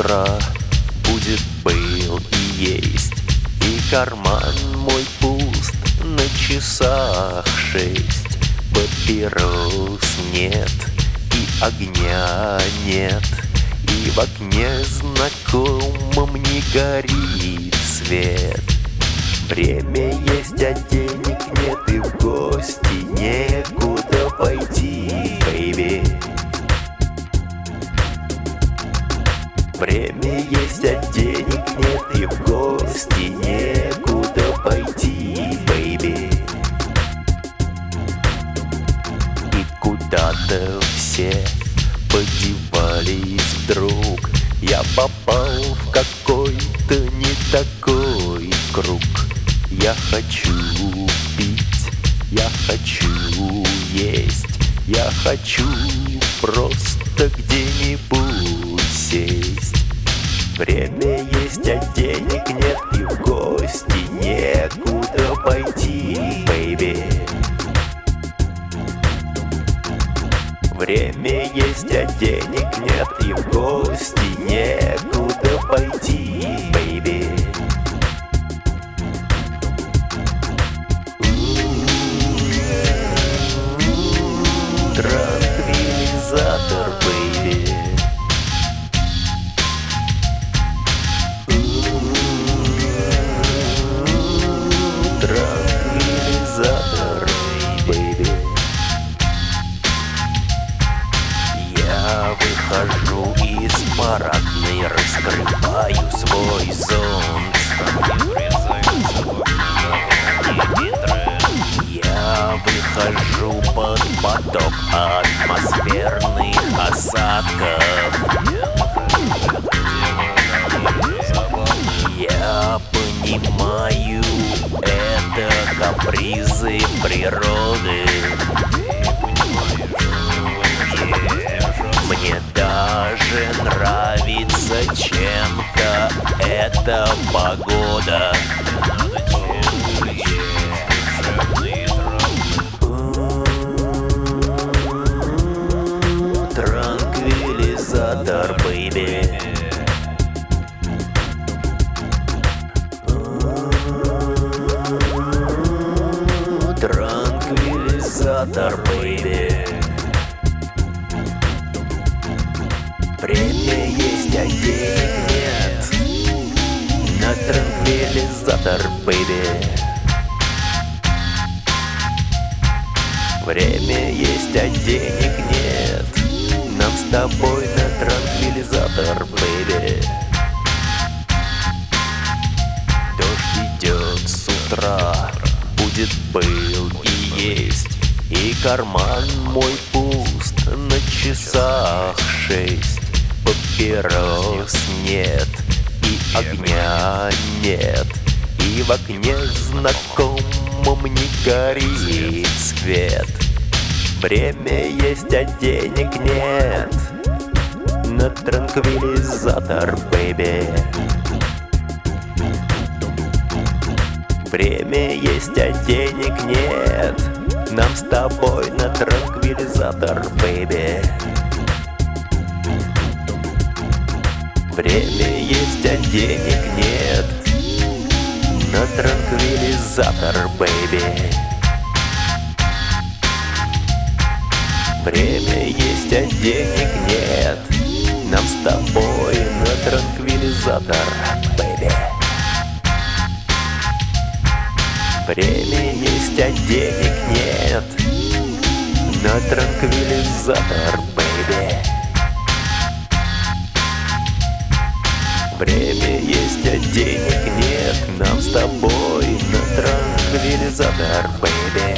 утра будет, был и есть, и карман мой пуст, на часах 6. Папирос нет, и огня нет, и в окне знакомом не горит свет. Время есть, а денег нет, и в гости некуда пойти, бэйби. Время есть, а денег нет, и в гости некуда пойти, бэйби. И куда-то все подевались вдруг. Я попал в какой-то не такой круг. Я хочу пить, я хочу есть, я хочу просто где-нибудь сесть. Время есть, а денег нет, и в гости некуда пойти, бэйби. Время есть, а денег нет, и в гости некуда пойти, бэйби. Транквилизатор, бэйби. Транквилизатор, бэйби. Я выхожу из парадной, раскрываю свой зонт. Я выхожу под поток атмосферных осадков. Я понимаю, это капризы природы. Мне даже нравится чем-то эта погода. Транквилизатор, бэйби. Транквилизатор, бэйби. Время есть, а денег нет. На транквилизатор, бэйби. Время есть, а денег нет. Нам с тобой на транквилизатор, бэйби. Дождь идет с утра, будет, был и есть, и карман мой пуст, на часах 6. Папирос нет, и огня нет, и в окне знакомом не горит свет. Время есть, а денег нет. На транквилизатор, бэйби. Время есть, а денег нет. Нам с тобой на транквилизатор, бэйби. Время есть, а денег нет. На транквилизатор, бэйби. Время есть, а денег нет. Нам с тобой на транквилизатор, бэйби. Время есть, а денег нет. На транквилизатор, бэйби. Время есть, а денег нет. Нам с тобой на транквилизатор, бэйби.